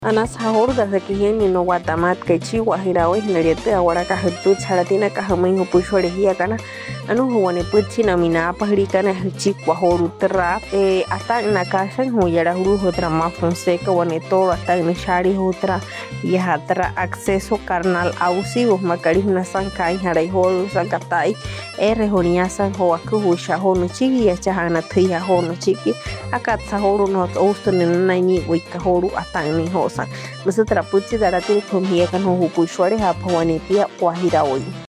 Anas hahor desde que yemi no guatamat que chihuahua hirawe hinariete ahora kahutu charatina kahamay hupushore hiakana anu huwane puchi namina pahrikana hichikwa horu terra hasta en la casa en huyara huru otra más fonseca wane todo hasta en shari otra y hatra acceso carnal abusivo macaris na sankai harai horu sankatai rehonia san hoaku husha hono chiki ya chahana thia hono chiki akatsa horu no osten nani wika horu hasta en hosa nosotros puchi darati kumhia kan hupushore hapa wane pia wahira hoy